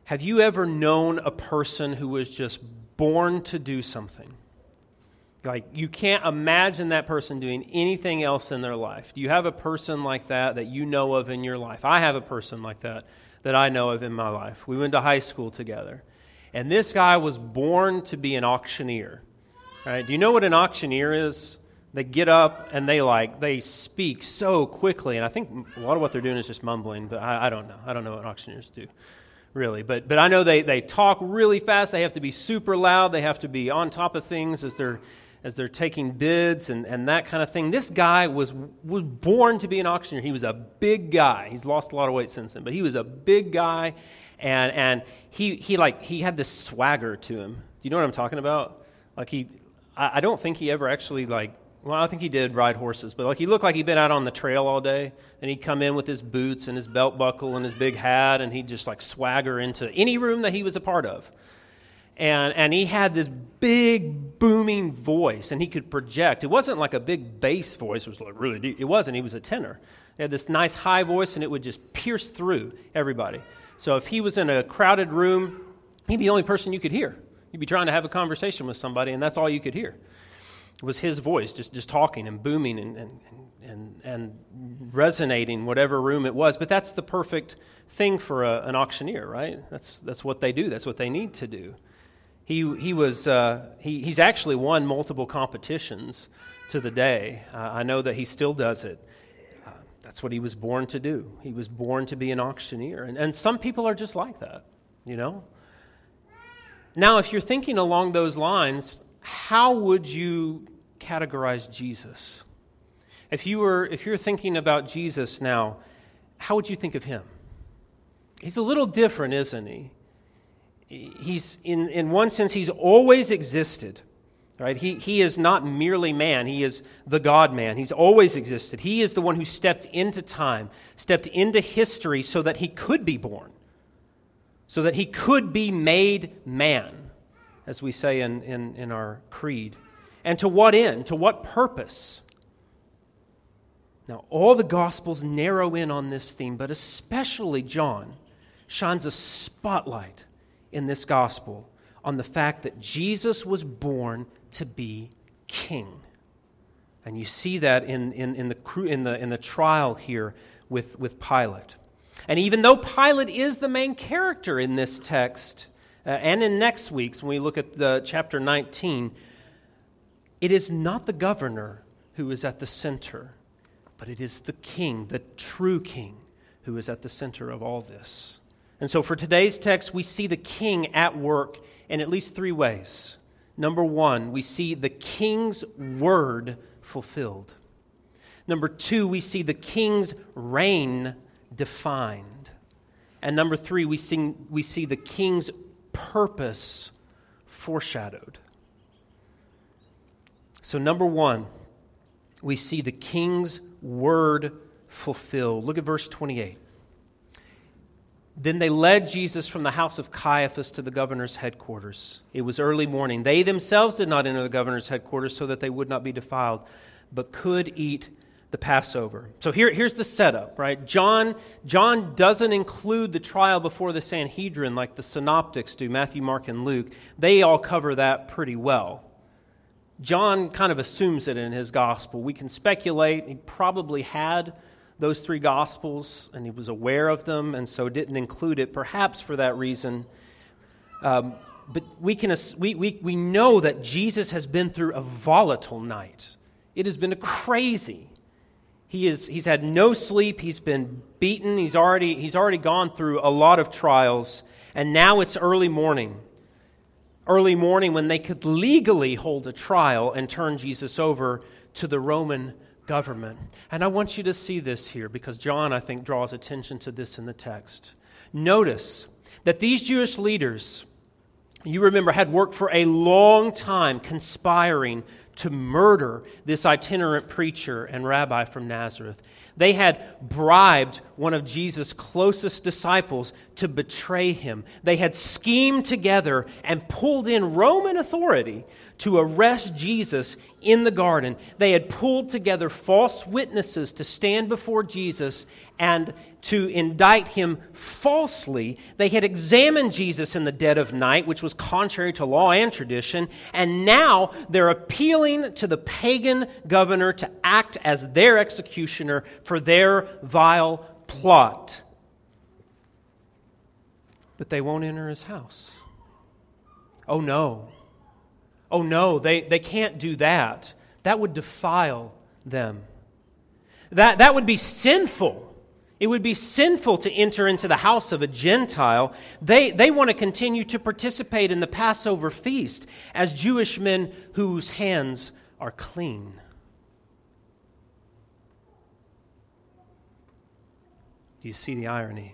Have you ever known a person who was just born to do something? Like, you can't imagine that person doing anything else in their life. Do you have a person like that you know of in your life? I have a person like that I know of in my life. We went to high school together. And this guy was born to be an auctioneer. Right? Do you know what an auctioneer is? They get up and they speak so quickly. And I think a lot of what they're doing is just mumbling, but I don't know. I don't know what auctioneers do, really. But I know they talk really fast. They have to be super loud. They have to be on top of things as they're taking bids and that kind of thing. This guy was born to be an auctioneer. He was a big guy. He's lost a lot of weight since then, but he was a big guy, and he had this swagger to him. Do you know what I'm talking about? I don't think he ever actually I think he did ride horses, but he looked like he'd been out on the trail all day, and he'd come in with his boots and his belt buckle and his big hat, and he'd just swagger into any room that he was a part of. And he had this big, booming voice, and he could project. It wasn't like a big bass voice. It was really deep. It wasn't. He was a tenor. He had this nice high voice, and it would just pierce through everybody. So if he was in a crowded room, he'd be the only person you could hear. You'd be trying to have a conversation with somebody, and that's all you could hear. It was his voice, just talking and booming and resonating whatever room it was. But that's the perfect thing for an auctioneer, right? That's what they do. That's what they need to do. He's actually won multiple competitions to the day. I know that he still does it. That's what he was born to do. He was born to be an auctioneer. And some people are just like that, you know? Now, if you're thinking along those lines, how would you categorize Jesus? If you're thinking about Jesus now, how would you think of him? He's a little different, isn't he? He's in one sense, he's always existed, right? He is not merely man. He is the God-man. He's always existed. He is the one who stepped into time, stepped into history so that he could be born, so that he could be made man, as we say in our creed. And to what end? To what purpose? Now, all the Gospels narrow in on this theme, but especially John shines a spotlight in this gospel on the fact that Jesus was born to be king. And you see that in the trial here with Pilate. And even though Pilate is the main character in this text, and in next week's, when we look at the chapter 19, it is not the governor who is at the center, but it is the king, the true king, who is at the center of all this. And so for today's text, we see the king at work in at least three ways. Number one, we see the king's word fulfilled. Number two, we see the king's reign defined. And number three, we see the king's purpose foreshadowed. So number one, we see the king's word fulfilled. Look at verse 28. Then they led Jesus from the house of Caiaphas to the governor's headquarters. It was early morning. They themselves did not enter the governor's headquarters so that they would not be defiled, but could eat the Passover. So here's the setup, right? John doesn't include the trial before the Sanhedrin like the synoptics do, Matthew, Mark, and Luke. They all cover that pretty well. John kind of assumes it in his gospel. We can speculate he probably had those three gospels and he was aware of them and so didn't include it, perhaps for that reason. But we know that Jesus has been through a volatile night. It has been crazy. He's had no sleep. He's been beaten. He's already gone through a lot of trials, and now it's early morning. Early morning when they could legally hold a trial and turn Jesus over to the Roman government. And I want you to see this here because John, I think, draws attention to this in the text. Notice that these Jewish leaders, you remember, had worked for a long time conspiring to murder this itinerant preacher and rabbi from Nazareth. They had bribed one of Jesus' closest disciples to betray him. They had schemed together and pulled in Roman authority to arrest Jesus in the garden. They had pulled together false witnesses to stand before Jesus and to indict him falsely. They had examined Jesus in the dead of night, which was contrary to law and tradition, and now they're appealing to the pagan governor to act as their executioner for their vile plot. But they won't enter his house. Oh no. Oh no, they can't do that. That would defile them. That would be sinful. It would be sinful to enter into the house of a Gentile. They want to continue to participate in the Passover feast as Jewish men whose hands are clean. Do you see the irony?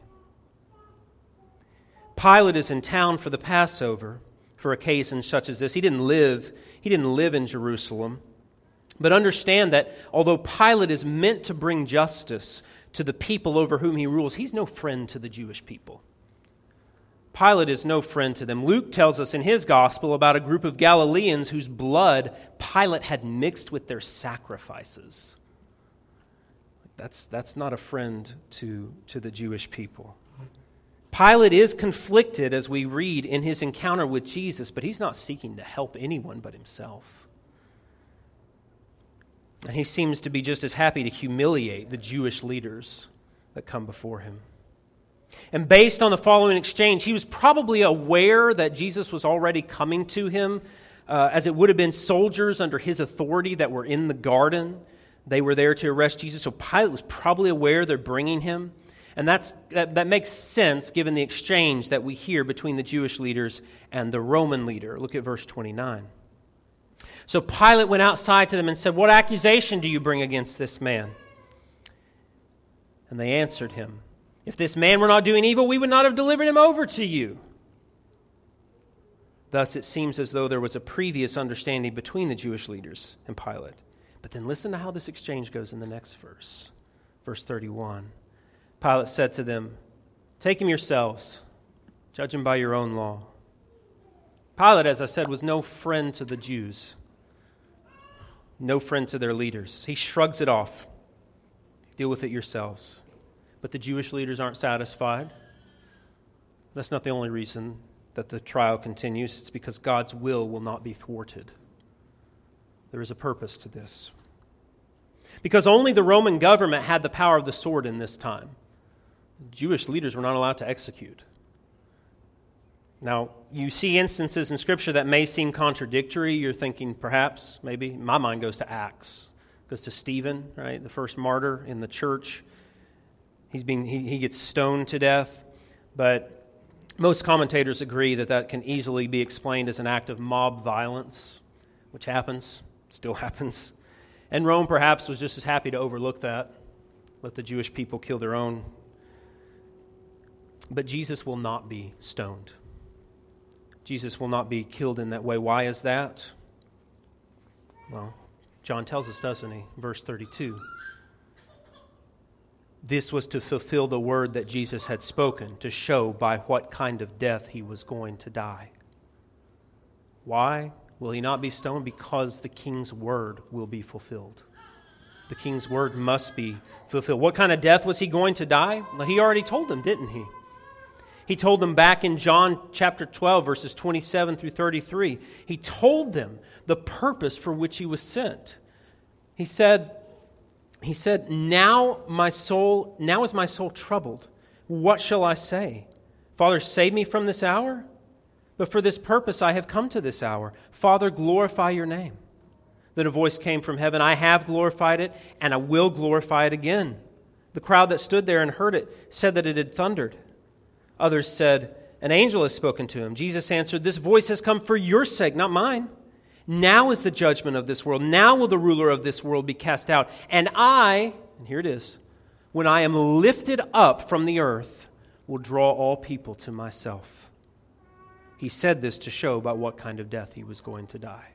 Pilate is in town for the Passover for occasions such as this. He didn't live in Jerusalem. But understand that although Pilate is meant to bring justice to the people over whom he rules, he's no friend to the Jewish people. Pilate is no friend to them. Luke tells us in his gospel about a group of Galileans whose blood Pilate had mixed with their sacrifices. That's not a friend to the Jewish people. Pilate is conflicted, as we read in his encounter with Jesus, but he's not seeking to help anyone but himself. And he seems to be just as happy to humiliate the Jewish leaders that come before him. And based on the following exchange, he was probably aware that Jesus was already coming to him, as it would have been soldiers under his authority that were in the garden. They were there to arrest Jesus, so Pilate was probably aware they're bringing him. And that makes sense given the exchange that we hear between the Jewish leaders and the Roman leader. Look at verse 29. So Pilate went outside to them and said, "What accusation do you bring against this man?" And they answered him, "If this man were not doing evil, we would not have delivered him over to you." Thus it seems as though there was a previous understanding between the Jewish leaders and Pilate. But then listen to how this exchange goes in the next verse. Verse 31. Pilate said to them, "Take him yourselves, judge him by your own law." Pilate, as I said, was no friend to the Jews, no friend to their leaders. He shrugs it off. Deal with it yourselves. But the Jewish leaders aren't satisfied. That's not the only reason that the trial continues. It's because God's will not be thwarted. There is a purpose to this. Because only the Roman government had the power of the sword in this time. Jewish leaders were not allowed to execute. Now, you see instances in Scripture that may seem contradictory. You're thinking, perhaps, maybe, my mind goes to Acts. Goes to Stephen, right? The first martyr in the church. He gets stoned to death. But most commentators agree that can easily be explained as an act of mob violence, which still happens. And Rome perhaps was just as happy to overlook that, let the Jewish people kill their own. But Jesus will not be stoned. Jesus will not be killed in that way. Why is that? Well, John tells us, doesn't he? Verse 32. This was to fulfill the word that Jesus had spoken, to show by what kind of death he was going to die. Why will he not be stoned? Because the king's word will be fulfilled. The king's word must be fulfilled. What kind of death was he going to die? Well, he already told them, didn't he? He told them back in John chapter 12, verses 27 through 33. He told them the purpose for which he was sent. He said, now is my soul troubled. What shall I say? Father, save me from this hour? But for this purpose I have come to this hour. Father, glorify your name. Then a voice came from heaven, I have glorified it, and I will glorify it again. The crowd that stood there and heard it said that it had thundered. Others said, an angel has spoken to him. Jesus answered, this voice has come for your sake, not mine. Now is the judgment of this world. Now will the ruler of this world be cast out. And here it is, when I am lifted up from the earth, will draw all people to myself. He said this to show by what kind of death he was going to die.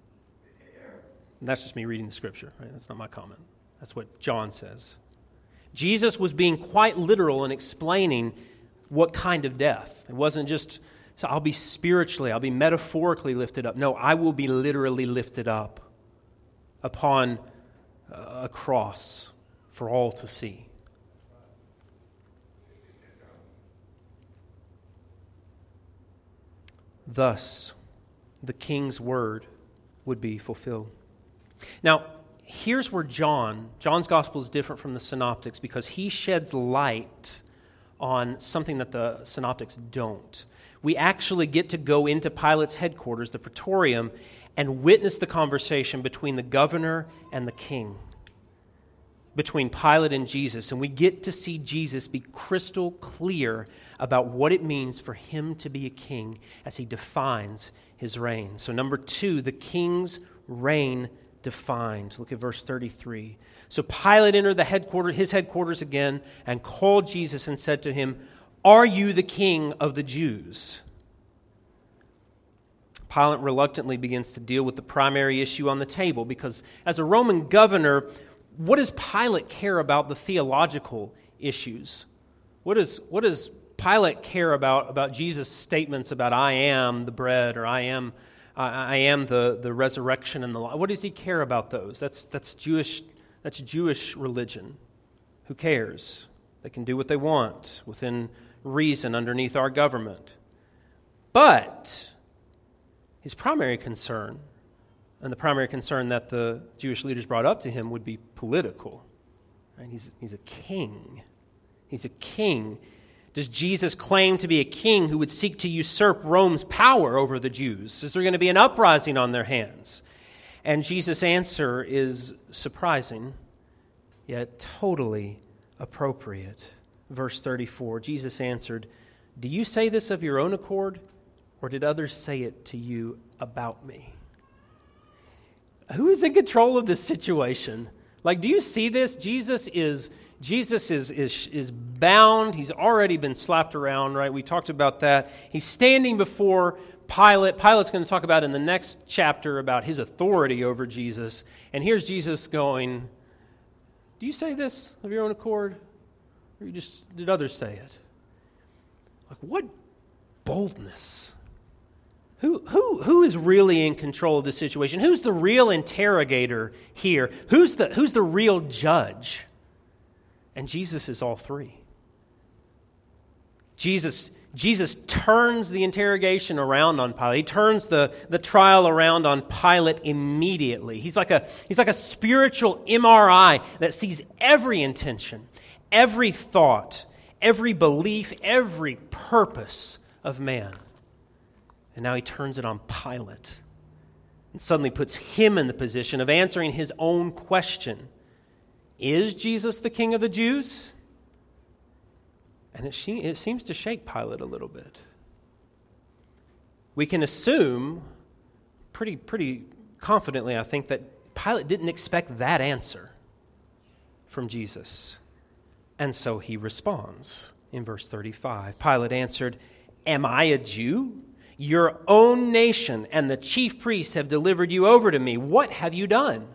And that's just me reading the scripture, right? That's not my comment. That's what John says. Jesus was being quite literal in explaining what kind of death. It wasn't just, so I'll be metaphorically lifted up. No, I will be literally lifted up upon a cross for all to see. Thus, the king's word would be fulfilled. Now, here's where John's gospel is different from the synoptics because he sheds light on something that the synoptics don't. We actually get to go into Pilate's headquarters, the Praetorium, and witness the conversation between the governor and the king, between Pilate and Jesus. And we get to see Jesus be crystal clear about what it means for him to be a king as he defines his reign. So number 2, the king's reign defined. Look at verse 33. So Pilate entered his headquarters again and called Jesus and said to him, "Are you the king of the Jews?" Pilate reluctantly begins to deal with the primary issue on the table because as a Roman governor, what does Pilate care about the theological issues? What does Pilate care about Jesus' statements about I am the bread or I am the resurrection and the life? What does he care about those? That's Jewish religion. Who cares? They can do what they want within reason underneath our government. But his primary concern, and the primary concern that the Jewish leaders brought up to him, would be political. Right? He's a king. He's a king. Does Jesus claim to be a king who would seek to usurp Rome's power over the Jews? Is there going to be an uprising on their hands? And Jesus' answer is surprising, yet totally appropriate. Verse 34, Jesus answered, "Do you say this of your own accord, or did others say it to you about me?" Who is in control of this situation? Like, do you see this? Jesus is bound. He's already been slapped around, right? We talked about that. He's standing before Pilate. Pilate's going to talk about in the next chapter about his authority over Jesus. And here's Jesus going, "Do you say this of your own accord? Or did others say it?" Like, what boldness. Who is really in control of the situation? Who's the real interrogator here? Who's the real judge? And Jesus is all three. Jesus turns the interrogation around on Pilate. He turns the trial around on Pilate immediately. He's like a spiritual MRI that sees every intention, every thought, every belief, every purpose of man. And now he turns it on Pilate and suddenly puts him in the position of answering his own question. Is Jesus the King of the Jews? And it seems to shake Pilate a little bit. We can assume pretty confidently, I think, that Pilate didn't expect that answer from Jesus. And so he responds in verse 35. Pilate answered, "Am I a Jew? Your own nation and the chief priests have delivered you over to me. What have you done?"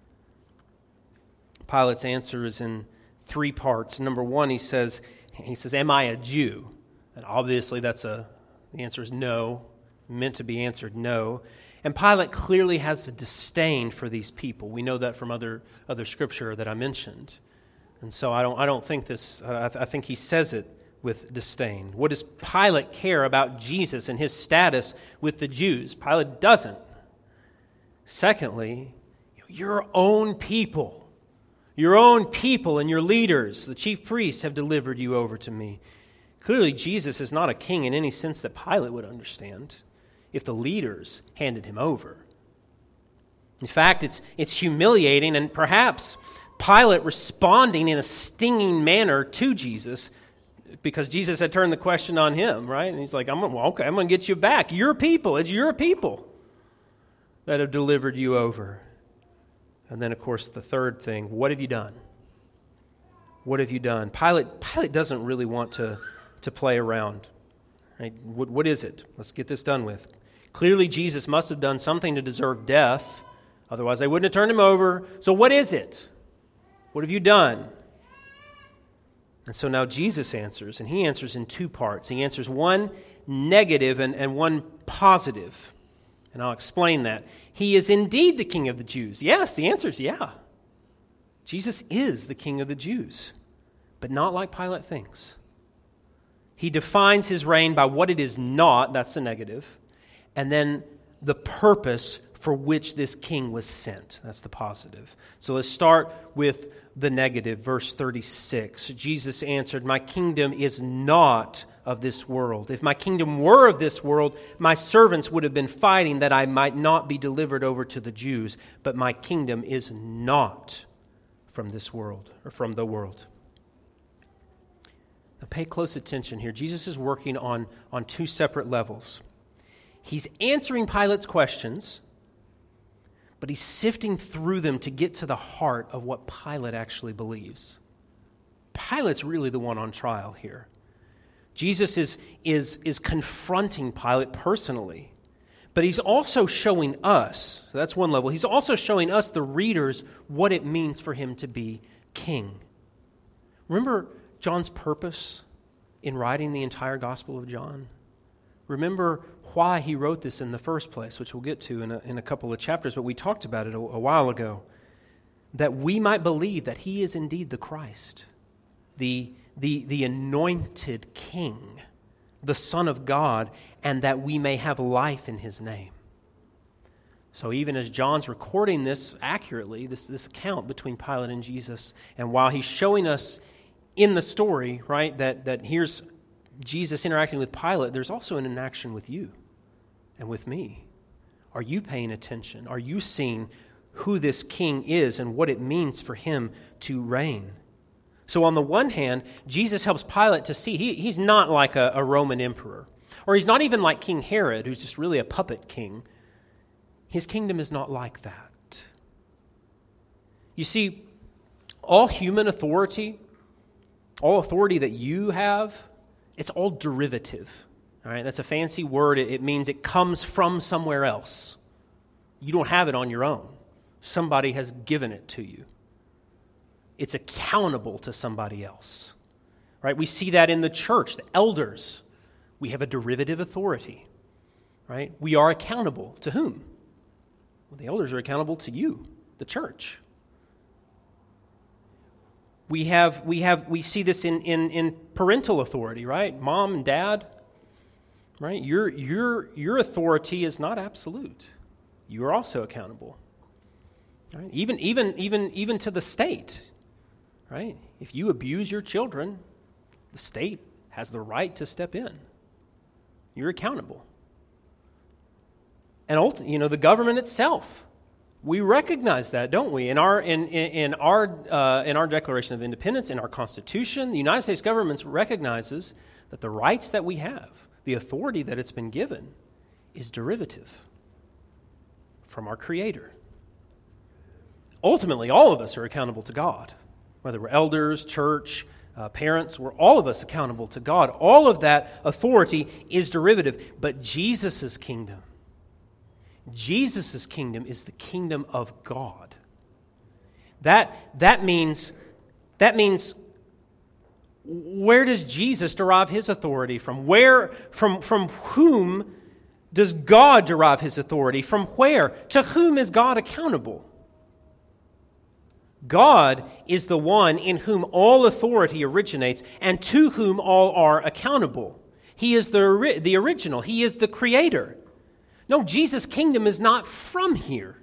Pilate's answer is in 3 parts. Number 1, he says, "Am I a Jew?" And obviously the answer is no, meant to be answered no. And Pilate clearly has a disdain for these people. We know that from other scripture that I mentioned. And so I don't think this, I think he says it with disdain. What does Pilate care about Jesus and his status with the Jews? Pilate doesn't. Secondly, your own people and your leaders, the chief priests, have delivered you over to me. Clearly, Jesus is not a king in any sense that Pilate would understand if the leaders handed him over. In fact, it's humiliating, and perhaps Pilate responding in a stinging manner to Jesus because Jesus had turned the question on him, right? And he's like, I'm going to get you back. Your people, it's your people that have delivered you over. And then, of course, the third thing, what have you done? What have you done? Pilate doesn't really want to play around. Right? What is it? Let's get this done with. Clearly, Jesus must have done something to deserve death. Otherwise, they wouldn't have turned him over. So what is it? What have you done? And so now Jesus answers, and he answers in two parts. He answers one negative and one positive. And I'll explain that. He is indeed the King of the Jews. Yes, the answer is yeah. Jesus is the King of the Jews, but not like Pilate thinks. He defines his reign by what it is not, that's the negative, and then the purpose for which this king was sent. That's the positive. So let's start with the negative, verse 36. Jesus answered, "My kingdom is not of this world. If my kingdom were of this world, my servants would have been fighting that I might not be delivered over to the Jews. But my kingdom is not from this world, or from the world." Now pay close attention here. Jesus is working on two separate levels. He's answering Pilate's questions, but he's sifting through them to get to the heart of what Pilate actually believes. Pilate's really the one on trial here. Jesus is confronting Pilate personally, but he's also showing us, so that's one level, he's also showing us, the readers, what it means for him to be king. Remember John's purpose in writing the entire Gospel of John? Remember why he wrote this in the first place, which we'll get to in a couple of chapters, but we talked about it a while ago. That we might believe that he is indeed the Christ, the anointed King, the Son of God, and that we may have life in his name. So even as John's recording this accurately, this account between Pilate and Jesus, and while he's showing us in the story, right, that here's Jesus interacting with Pilate, there's also an interaction with you and with me. Are you paying attention? Are you seeing who this king is and what it means for him to reign? So on the one hand, Jesus helps Pilate to see he's not like a Roman emperor, or he's not even like King Herod, who's just really a puppet king. His kingdom is not like that. You see, all human authority, all authority that you have, it's all derivative. All right, that's a fancy word. It means it comes from somewhere else. You don't have it on your own. Somebody has given it to you. It's accountable to somebody else. Right? We see that in the church, the elders. We have a derivative authority. Right? We are accountable to whom? Well, the elders are accountable to you, the church. We see this in parental authority, right? Mom and dad, right? Your authority is not absolute. You are also accountable. Right? Even to the state, right? If you abuse your children, the state has the right to step in. You're accountable. And the government itself. We recognize that, don't we? In our Declaration of Independence, in our Constitution, the United States government recognizes that the rights that we have, the authority that it's been given, is derivative from our Creator. Ultimately, all of us are accountable to God, whether we're elders, church, parents. We're all of us accountable to God. All of that authority is derivative, but Jesus' kingdom. Jesus' kingdom is the kingdom of God. That means where does Jesus derive his authority from? From whom does God derive his authority? From where? To whom is God accountable? God is the one in whom all authority originates and to whom all are accountable. He is the original. He is the creator. No, Jesus' kingdom is not from here.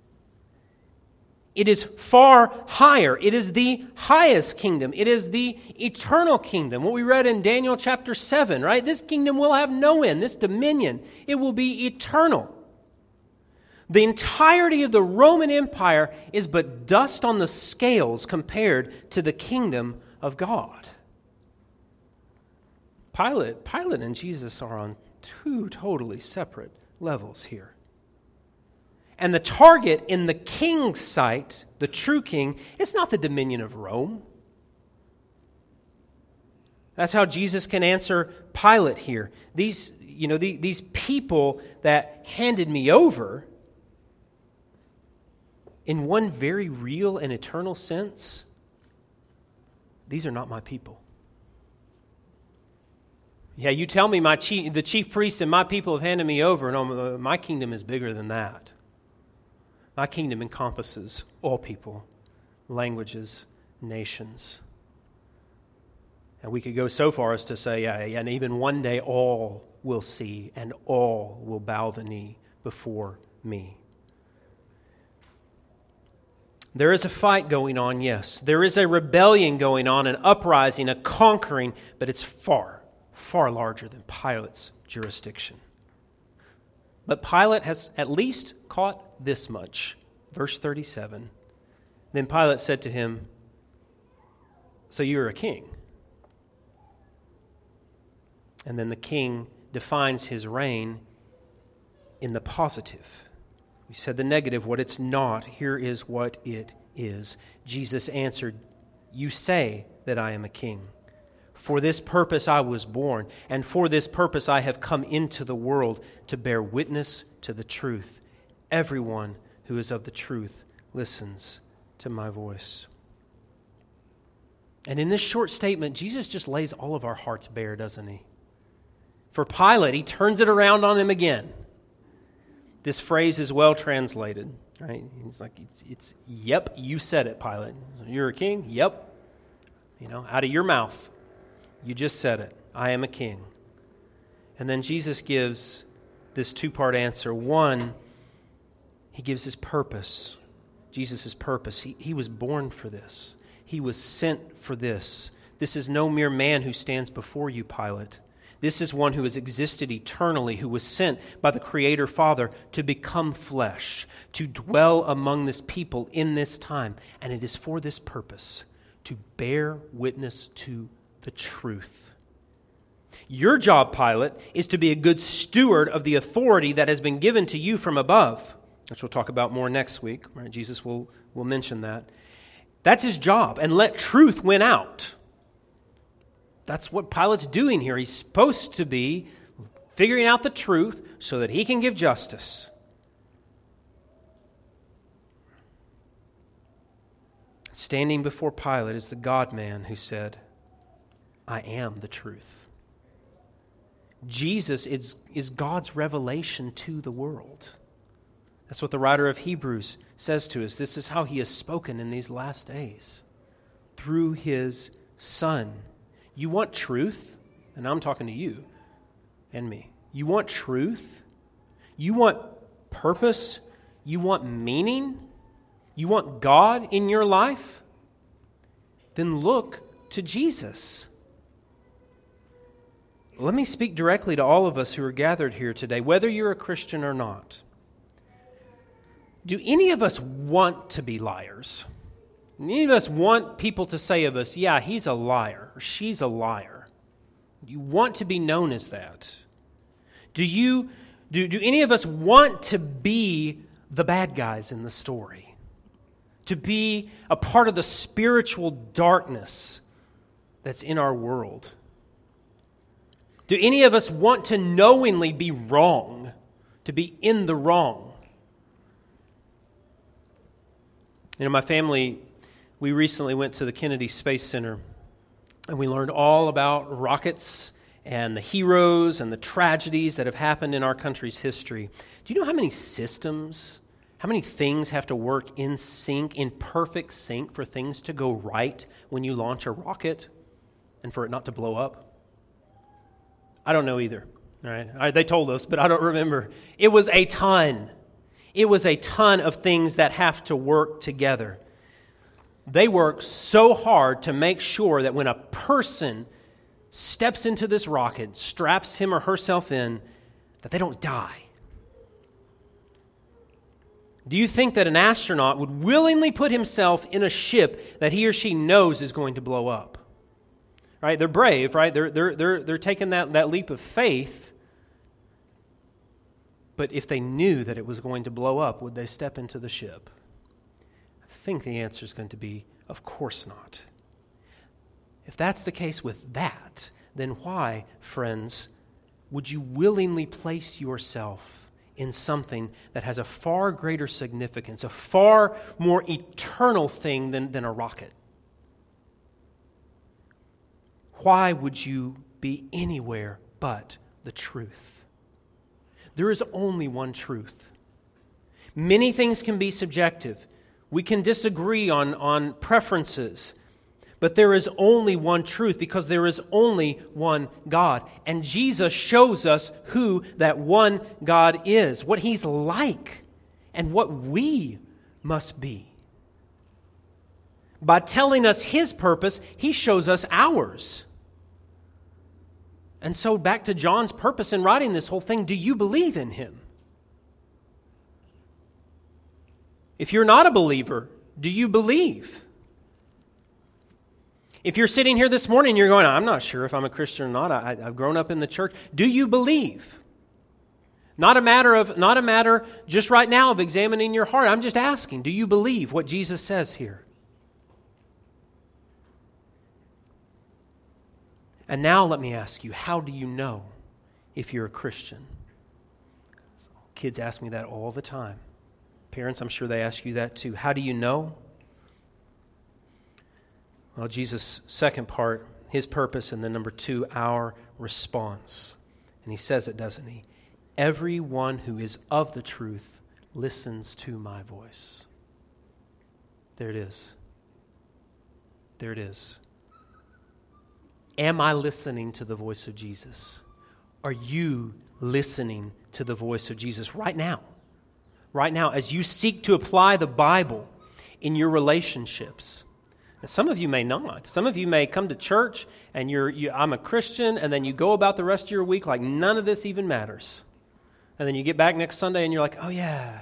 It is far higher. It is the highest kingdom. It is the eternal kingdom. What we read in Daniel chapter 7, right? This kingdom will have no end. This dominion, it will be eternal. The entirety of the Roman Empire is but dust on the scales compared to the kingdom of God. Pilate and Jesus are on two totally separate levels here. And the target in the king's sight, the true king, is not the dominion of Rome. That's how Jesus can answer Pilate here. These people that handed me over, in one very real and eternal sense, these are not my people. Yeah, you tell me the chief priests and my people have handed me over, and my kingdom is bigger than that. My kingdom encompasses all people, languages, nations. And we could go so far as to say, and even one day all will see and all will bow the knee before me. There is a fight going on, yes. There is a rebellion going on, an uprising, a conquering, but it's far, far larger than Pilate's jurisdiction. But Pilate has at least caught this much. Verse 37. Then Pilate said to him, "So you're a king?" And then the king defines his reign in the positive. We said the negative, what it's not. Here is what it is. Jesus answered, "You say that I am a king. For this purpose I was born, and for this purpose I have come into the world, to bear witness to the truth. Everyone who is of the truth listens to my voice." And in this short statement, Jesus just lays all of our hearts bare, doesn't he? For Pilate, he turns it around on him again. This phrase is well translated, right? He's like, it's yep, you said it, Pilate. So you're a king? Yep. Out of your mouth. You just said it. I am a king. And then Jesus gives this two-part answer. One, he gives his purpose. Jesus' purpose. He was born for this. He was sent for this. This is no mere man who stands before you, Pilate. This is one who has existed eternally, who was sent by the Creator Father to become flesh, to dwell among this people in this time. And it is for this purpose, to bear witness to the truth. Your job, Pilate, is to be a good steward of the authority that has been given to you from above, which we'll talk about more next week. Right? Jesus will mention that. That's his job, and let truth win out. That's what Pilate's doing here. He's supposed to be figuring out the truth so that he can give justice. Standing before Pilate is the God-man who said, "I am the truth." Jesus is God's revelation to the world. That's what the writer of Hebrews says to us. This is how he has spoken in these last days, through his Son. You want truth? And I'm talking to you and me. You want truth? You want purpose? You want meaning? You want God in your life? Then look to Jesus. Let me speak directly to all of us who are gathered here today, whether you're a Christian or not. Do any of us want to be liars? Any of us want people to say of us, yeah, he's a liar, or she's a liar. You want to be known as that. Do any of us want to be the bad guys in the story? To be a part of the spiritual darkness that's in our world? Do any of us want to knowingly be wrong, to be in the wrong? My family, we recently went to the Kennedy Space Center, and we learned all about rockets and the heroes and the tragedies that have happened in our country's history. Do you know how many systems, how many things have to work in sync, in perfect sync, for things to go right when you launch a rocket and for it not to blow up? I don't know either. All right, they told us, but I don't remember. It was a ton. It was a ton of things that have to work together. They work so hard to make sure that when a person steps into this rocket, straps him or herself in, that they don't die. Do you think that an astronaut would willingly put himself in a ship that he or she knows is going to blow up? Right? They're brave, right? They're taking that leap of faith. But if they knew that it was going to blow up, would they step into the ship? I think the answer is going to be, of course not. If that's the case with that, then why, friends, would you willingly place yourself in something that has a far greater significance, a far more eternal thing than a rocket? Why would you be anywhere but the truth. There is only one truth. Many things can be subjective. We can disagree on preferences. But there is only one truth because there is only one God. And Jesus shows us who that one God is, what He's like, and what we must be. By telling us His purpose, He shows us ours. And so back to John's purpose in writing this whole thing, do you believe in Him? If you're not a believer, do you believe? If you're sitting here this morning and you're going, I'm not sure if I'm a Christian or not, I've grown up in the church, do you believe? Not a matter just right now of examining your heart. I'm just asking, do you believe what Jesus says here? And now let me ask you, how do you know if you're a Christian? Kids ask me that all the time. Parents, I'm sure they ask you that too. How do you know? Well, Jesus' second part, His purpose, and then number 2, our response. And He says it, doesn't He? Everyone who is of the truth listens to my voice. There it is. There it is. Am I listening to the voice of Jesus? Are you listening to the voice of Jesus right now? Right now, as you seek to apply the Bible in your relationships. Now, some of you may not. Some of you may come to church and I'm a Christian, and then you go about the rest of your week like none of this even matters. And then you get back next Sunday and you're like, oh yeah.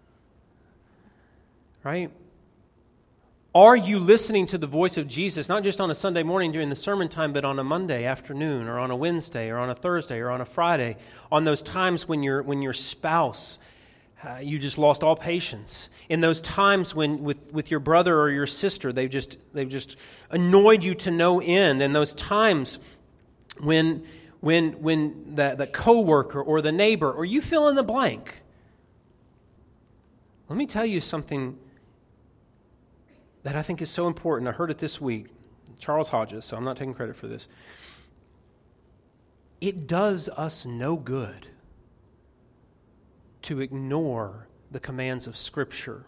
Right? Are you listening to the voice of Jesus, not just on a Sunday morning during the sermon time, but on a Monday afternoon, or on a Wednesday, or on a Thursday, or on a Friday, on those times when your spouse, you just lost all patience, in those times when with your brother or your sister, they've just annoyed you to no end, and those times when the coworker or the neighbor, or you fill in the blank. Let me tell you something that I think is so important. I heard it this week. Charles Hodges, so I'm not taking credit for this. It does us no good to ignore the commands of Scripture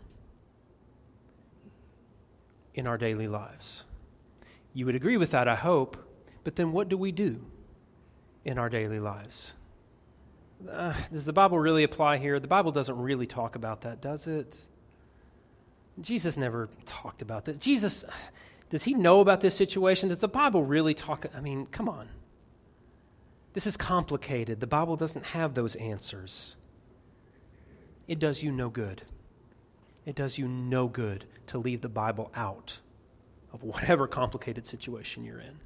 in our daily lives. You would agree with that, I hope, but then what do we do in our daily lives? Does the Bible really apply here? The Bible doesn't really talk about that, does it? Jesus never talked about this. Jesus, does He know about this situation? Does the Bible really talk? I mean, come on. This is complicated. The Bible doesn't have those answers. It does you no good. It does you no good to leave the Bible out of whatever complicated situation you're in.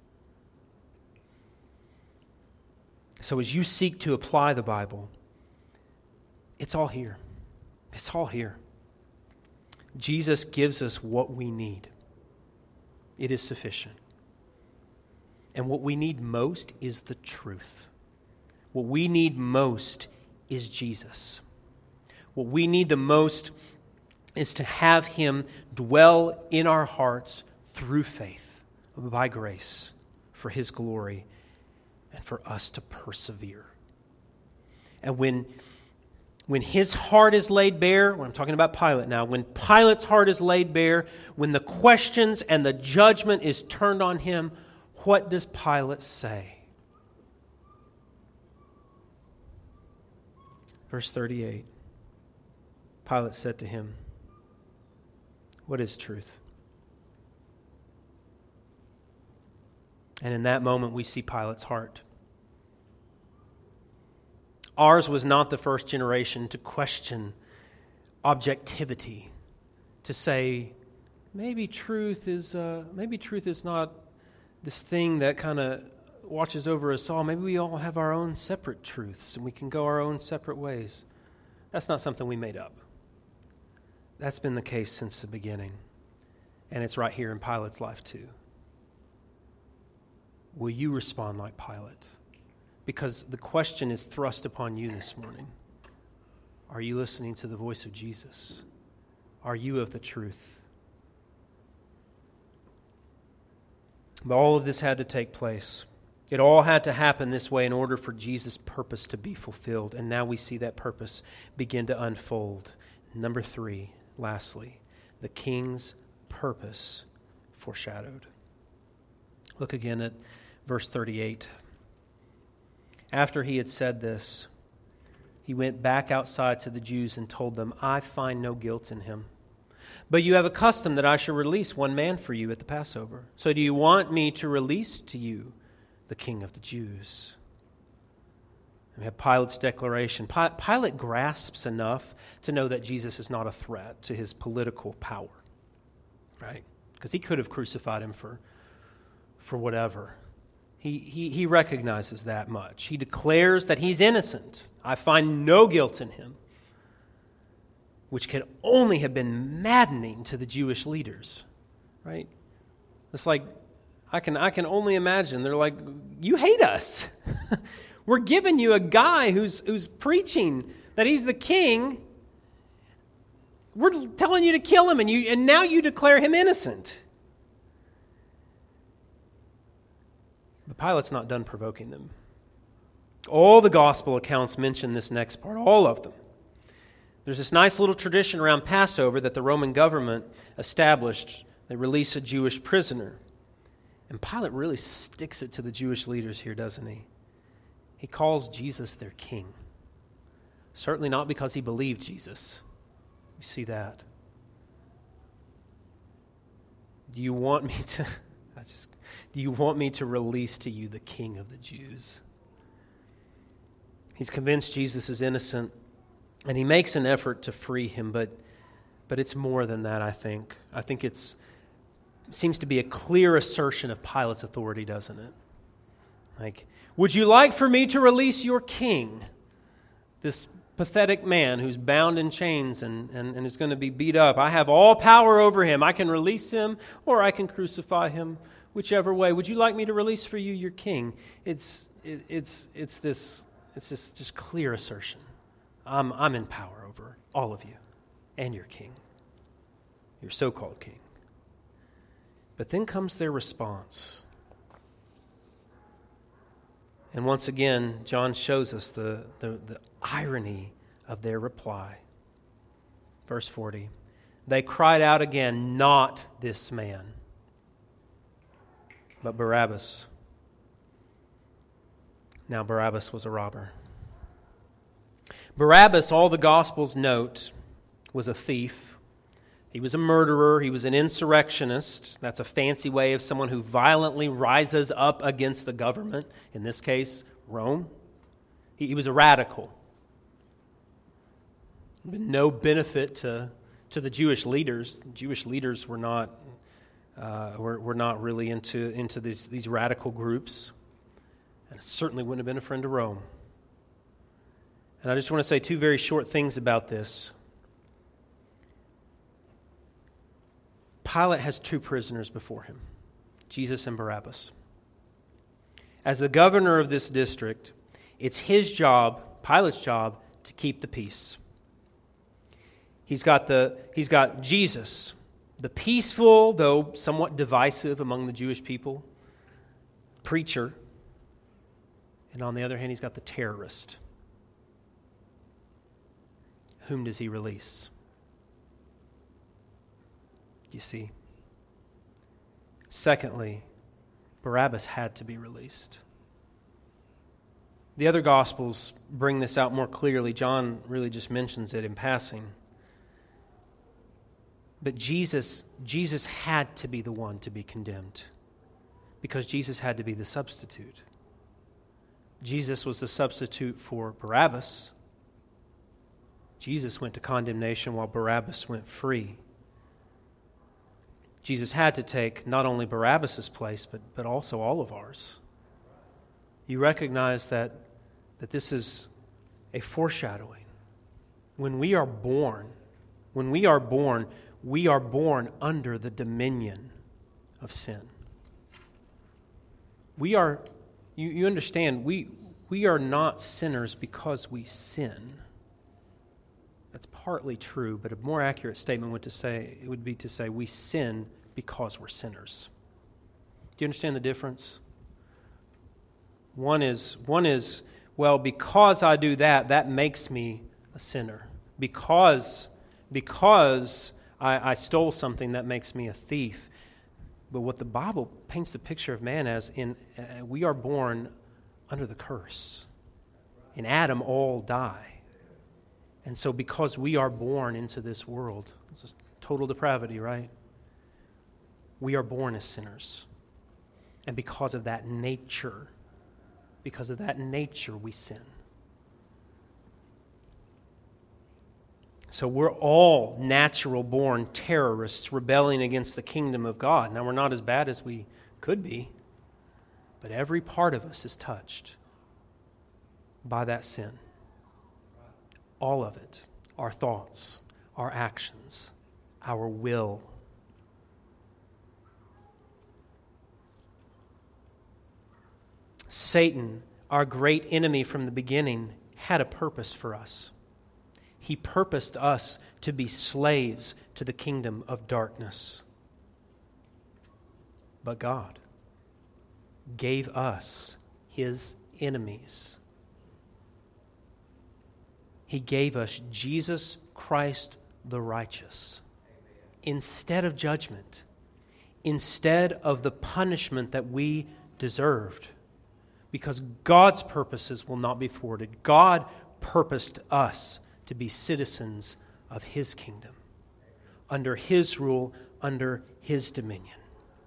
So as you seek to apply the Bible, it's all here. It's all here. Jesus gives us what we need. It is sufficient. And what we need most is the truth. What we need most is Jesus. What we need the most is to have Him dwell in our hearts through faith, by grace, for His glory, and for us to persevere. And when His heart is laid bare, when I'm talking about Pilate now, when Pilate's heart is laid bare, when the questions and the judgment is turned on Him, what does Pilate say? Verse 38, Pilate said to Him, "What is truth?" And in that moment, we see Pilate's heart. Ours was not the first generation to question objectivity, to say, maybe truth is not this thing that kind of watches over us all. Maybe we all have our own separate truths and we can go our own separate ways. That's not something we made up. That's been the case since the beginning. And it's right here in Pilate's life too. Will you respond like Pilate? Because the question is thrust upon you this morning. Are you listening to the voice of Jesus? Are you of the truth? But all of this had to take place It all had to happen this way in order for Jesus' purpose to be fulfilled. And now we see that purpose begin to unfold. Number 3, lastly, the king's purpose foreshadowed. Look again at verse 38. After he had said this, he went back outside to the Jews and told them, I find no guilt in him. But you have a custom that I shall release one man for you at the Passover. So do you want me to release to you the King of the Jews? We have Pilate's declaration. Pilate grasps enough to know that Jesus is not a threat to his political power, right? Because he could have crucified him for whatever. He recognizes that much. He declares that he's innocent. I find no guilt in him, which can only have been maddening to the Jewish leaders, right? It's like, I can only imagine. They're like, you hate us. We're giving you a guy who's preaching that he's the king. We're telling you to kill him, and now you declare him innocent. But Pilate's not done provoking them. All the gospel accounts mention this next part, all of them. There's this nice little tradition around Passover that the Roman government established. They release a Jewish prisoner. And Pilate really sticks it to the Jewish leaders here, doesn't he? He calls Jesus their king. Certainly not because he believed Jesus. We see that. Do you want me to release to you the King of the Jews? He's convinced Jesus is innocent, and he makes an effort to free him, but it's more than that, I think. I think it seems to be a clear assertion of Pilate's authority, doesn't it? Like, would you like for me to release your king? This pathetic man who's bound in chains and is going to be beat up. I have all power over him. I can release him or I can crucify him, whichever way. Would you like me to release for you your king? It's this just clear assertion. I'm in power over all of you and your king, your so-called king. But then comes their response. And once again, John shows us the irony of their reply. Verse 40, they cried out again, not this man, but Barabbas. Now Barabbas was a robber. Barabbas, all the Gospels note, was a thief. He was a murderer. He was an insurrectionist. That's a fancy way of someone who violently rises up against the government, in this case, Rome. He was a radical. No benefit to the Jewish leaders. The Jewish leaders were not really into these radical groups, and certainly wouldn't have been a friend to Rome. And I just want to say two very short things about this. Pilate has two prisoners before him, Jesus and Barabbas. As the governor of this district, it's his job, Pilate's job, to keep the peace. He's got Jesus, the peaceful, though somewhat divisive among the Jewish people, preacher. And on the other hand, he's got the terrorist. Whom does he release? You see. Secondly, Barabbas had to be released. The other Gospels bring this out more clearly. John really just mentions it in passing. But Jesus had to be the one to be condemned because Jesus had to be the substitute. Jesus was the substitute for Barabbas. Jesus went to condemnation while Barabbas went free. Jesus had to take not only Barabbas' place, but also all of ours. You recognize that this is a foreshadowing. When we are born, we are born under the dominion of sin. You understand, we are not sinners because we sin. That's partly true, but a more accurate statement would be to say we sin because we're sinners. Do you understand the difference? One is, well, because I do that, that makes me a sinner. Because I stole something, that makes me a thief. But what the Bible paints the picture of man as, we are born under the curse. In Adam, all die. And so because we are born into this world, it's just total depravity, right? We are born as sinners. And because of that nature, we sin. So we're all natural-born terrorists rebelling against the kingdom of God. Now, we're not as bad as we could be, but every part of us is touched by that sin. All of it. Our thoughts, our actions, our will. Satan, our great enemy from the beginning, had a purpose for us. He purposed us to be slaves to the kingdom of darkness. But God gave us his enemies. He gave us Jesus Christ the righteous instead of judgment, instead of the punishment that we deserved, because God's purposes will not be thwarted. God purposed us to be citizens of his kingdom, under his rule, under his dominion.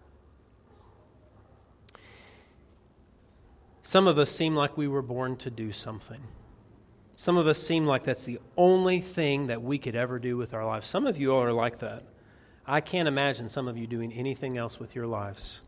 Some of us seem like we were born to do something. Some of us seem like that's the only thing that we could ever do with our lives. Some of you all are like that. I can't imagine some of you doing anything else with your lives.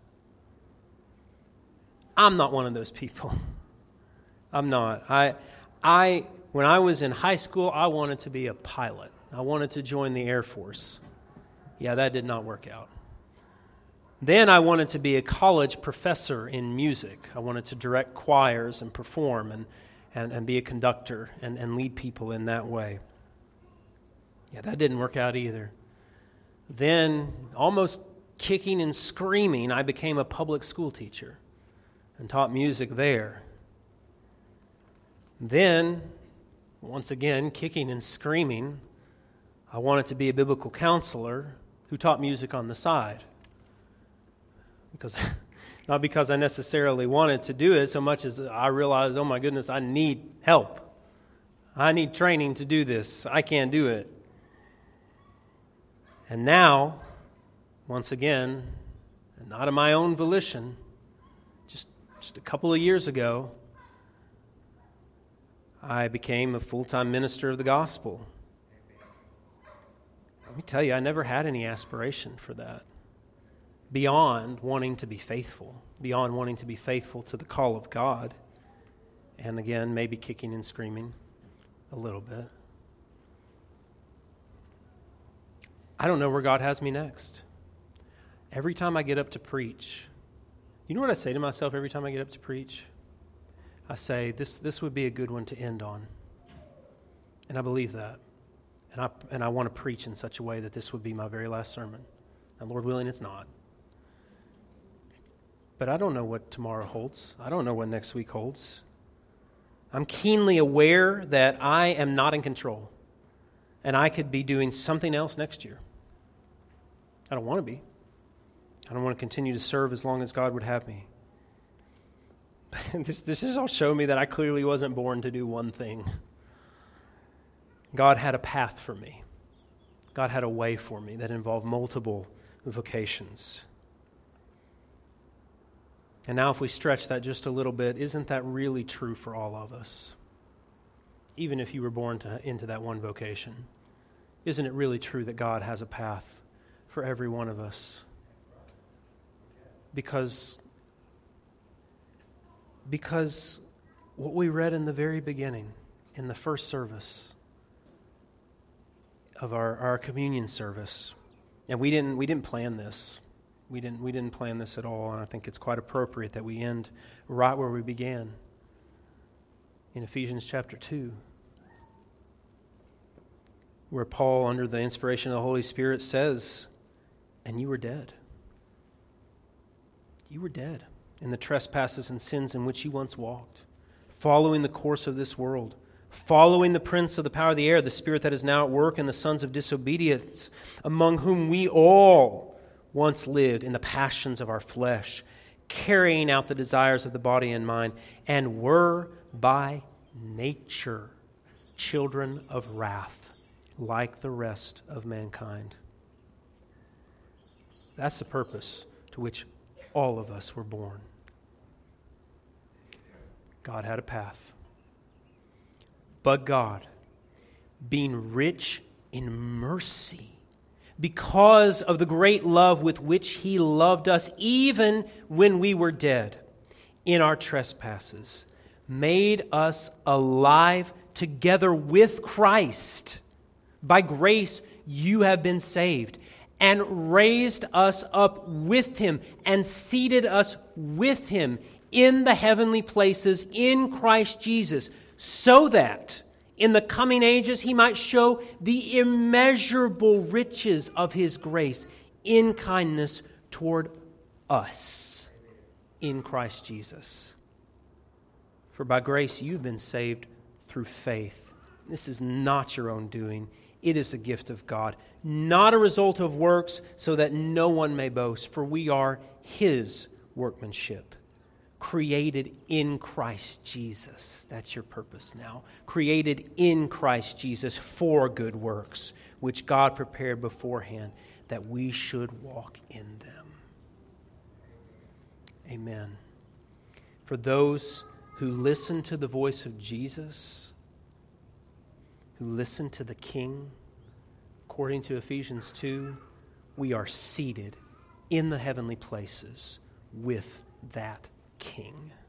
I'm not one of those people. I'm not. When I was in high school, I wanted to be a pilot. I wanted to join the Air Force. Yeah, that did not work out. Then I wanted to be a college professor in music. I wanted to direct choirs and perform and be a conductor and lead people in that way. Yeah, that didn't work out either. Then, almost kicking and screaming, I became a public school teacher and taught music there. Then, once again, kicking and screaming, I wanted to be a biblical counselor who taught music on the side. Not because I necessarily wanted to do it so much as I realized, oh my goodness, I need help. I need training to do this. I can't do it. And now, once again, not of my own volition, just a couple of years ago, I became a full-time minister of the gospel. Let me tell you, I never had any aspiration for that. Beyond wanting to be faithful to the call of God, and again, maybe kicking and screaming a little bit. I don't know where God has me next. Every time I get up to preach, you know what I say to myself every time I get up to preach? I say, this would be a good one to end on. And I believe that. And I want to preach in such a way that this would be my very last sermon. And Lord willing, it's not. But I don't know what tomorrow holds. I don't know what next week holds. I'm keenly aware that I am not in control. And I could be doing something else next year. I don't want to be. I don't want to continue to serve as long as God would have me. But this is all showing me that I clearly wasn't born to do one thing. God had a path for me. God had a way for me that involved multiple vocations. And now if we stretch that just a little bit, isn't that really true for all of us? Even if you were born into that one vocation, isn't it really true that God has a path for every one of us? Because what we read in the very beginning, in the first service of our communion service, and we didn't plan this. We didn't plan this at all, and I think it's quite appropriate that we end right where we began, in Ephesians chapter 2, where Paul, under the inspiration of the Holy Spirit, says, and you were dead. You were dead in the trespasses and sins in which you once walked, following the course of this world, following the prince of the power of the air, the spirit that is now at work in the sons of disobedience, among whom we all once lived in the passions of our flesh, carrying out the desires of the body and mind, and were by nature children of wrath, like the rest of mankind. That's the purpose to which all of us were born. God had a path. But God, being rich in mercy, because of the great love with which He loved us, even when we were dead in our trespasses, made us alive together with Christ. By grace you have been saved, and raised us up with Him, and seated us with Him in the heavenly places in Christ Jesus, so that in the coming ages He might show the immeasurable riches of His grace in kindness toward us in Christ Jesus. For by grace you've been saved through faith. This is not your own doing. It is a gift of God, not a result of works, so that no one may boast. For we are His workmanship, created in Christ Jesus. That's your purpose now. Created in Christ Jesus for good works, which God prepared beforehand that we should walk in them. Amen. For those who listen to the voice of Jesus, who listen to the King, according to Ephesians 2, we are seated in the heavenly places with that King.